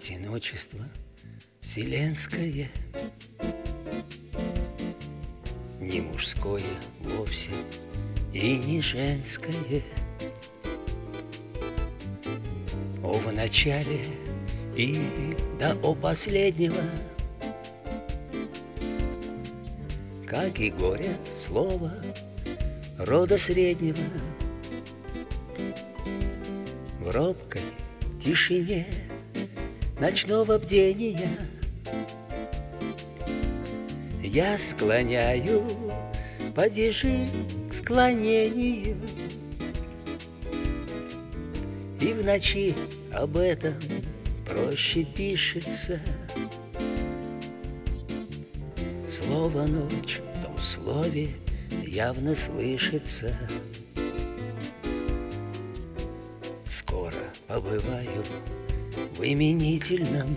Одиночество вселенское, не мужское вовсе и не женское. О, в начале и до последнего, как и горе слово рода среднего, в робкой тишине ночного бдения я склоняю падежи к склонению, и в ночи об этом проще пишется. Слово «ночь» в том слове явно слышится. Скоро побываю в именительном,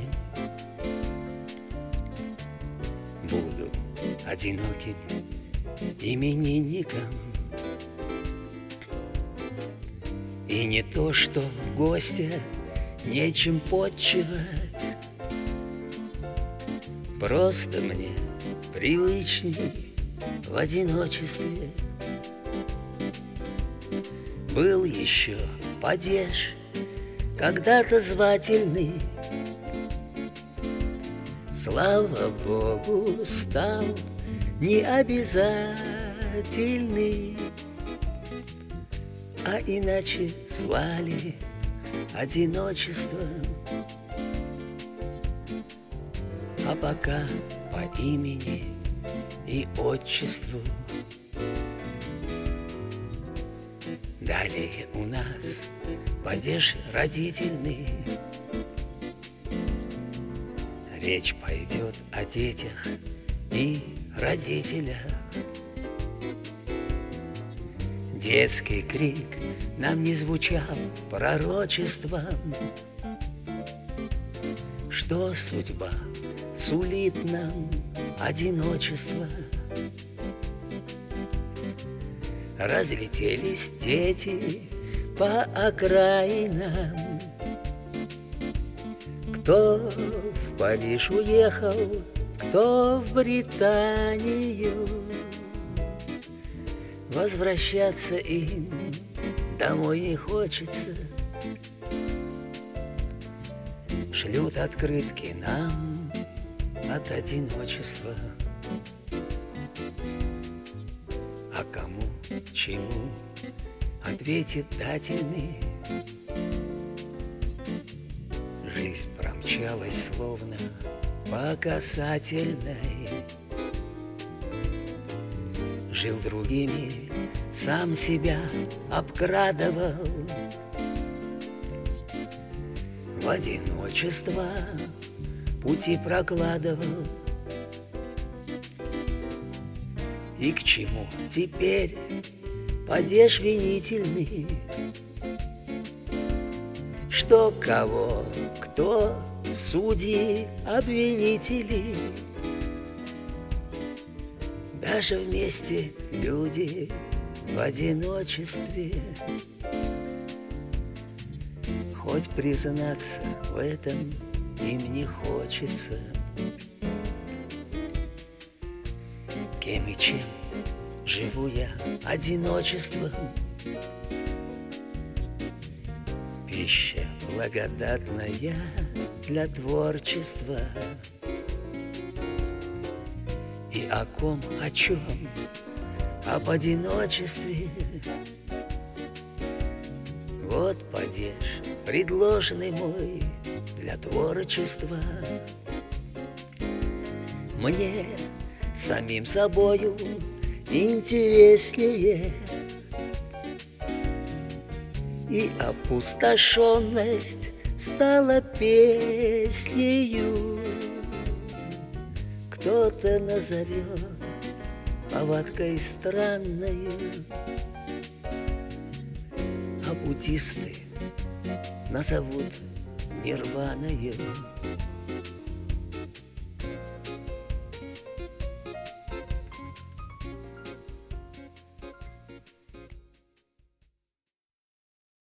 буду одиноким именинником. И не то, что гостя нечем подчивать, просто мне привычней в одиночестве. Был еще падеж, когда-то звательный, слава Богу, стал необязательный, а иначе звали одиночеством. А пока по имени и отчеству. Далее у нас падеж родительный. Речь пойдет о детях и родителях. Детский крик нам не звучал пророчеством, что судьба сулит нам одиночество. Разлетелись дети по окраинам, кто в Париж уехал, кто в Британию. Возвращаться им домой не хочется. Шлют открытки нам от одиночества. А кому, чему ответит дательный? Жизнь промчалась словно по касательной. Жил другими, сам себя обкрадывал. В одиночество пути прокладывал. И к чему теперь падеж винительный? Что кого, кто судьи, обвинители? Даже вместе люди в одиночестве. Хоть признаться в этом им не хочется. Кем и чем живу я одиночеством? Пища благодатная для творчества. И о ком, о чем, об одиночестве. Вот падеж, предложенный мой для творчества. Мне самим собою интереснее, и опустошенность стала песнею. Кто-то назовет повадкой странною, а буддисты назовут нирваною.